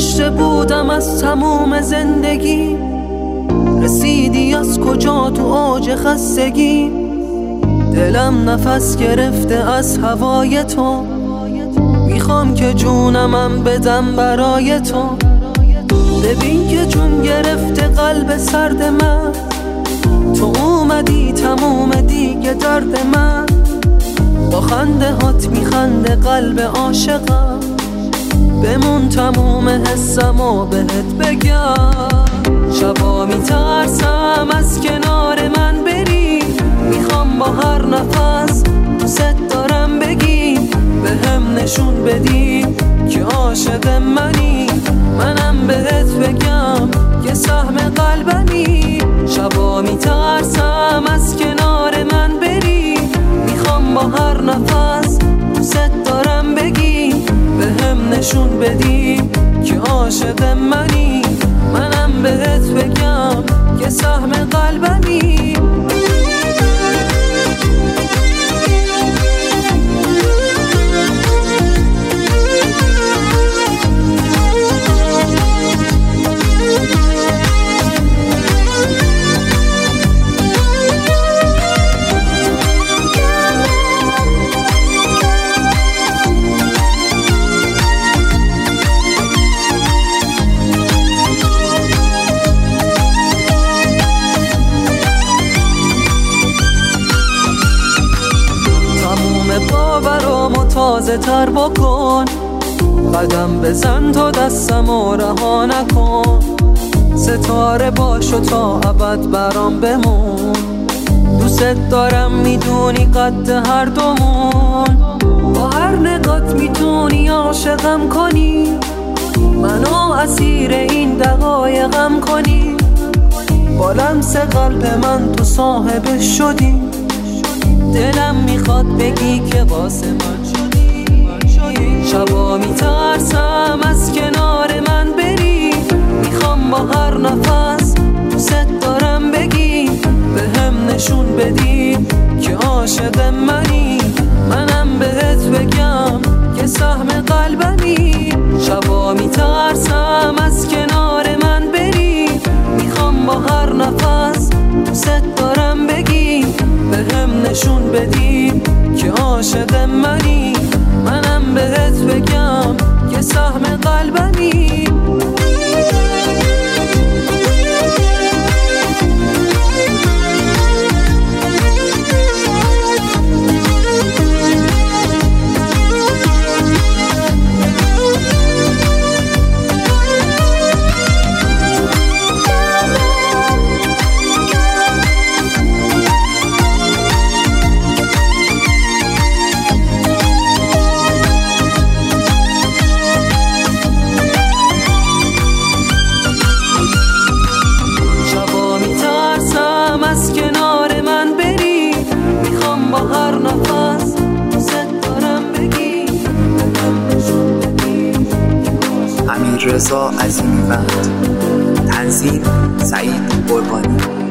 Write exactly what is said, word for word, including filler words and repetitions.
گذشته بودم از تموم زندگی، رسیدی از کجا تو اوج خستگی. دلم نفس گرفته از هوای تو، میخوام که جونمم بدم برای تو. ببین که جون گرفته قلب سرد من، تو اومدی تموم دیگه درد من. با خنده هات میخنده قلب عاشقم، بمون تموم حسم و بهت بگم. شبا میترسم از کنار من بری، میخوام با هر نفس دوست دارم بگی. به هم نشون بدی که عاشق منی، منم بهت بگم که سهم قلبمی. شبا میترسم از کنار من بری، میخوام با هر نفس دوست دارم بگی. به هم نشون بدی که عاشق منی، منم بهت بگم که سهم قلبمی. باورامو تازه تر بکن، قدم بزن تا دستمو رها نکن. ستاره باشو تا ابد برام بمون، دوست دارم میدونی قد هر دومون. با هر نگات میتونی عاشقم کنی، منو اسیر این دقایقم کنی. با لمس قلب من تو صاحب شدی، دلم میخواد بگی که واسه من شدی. شبا میترسم از کنار من بری، میخوام با هر نفس دوست دارم بگی. به هم نشون بدی که عاشق منی، منم بهت بگم که سهم قلبمی. شبا میترسم از کنار من بری، میخوام با هر نفس دوست دارم بگی. به هم نشون بدی که عاشق منی، منم بهت بگم که سهم قلبمی. از کنار من بری، میخوام با هر نفس دوست دارم بگی. امیر رضا عظیمی وقت، تنظیم سعید قربانی.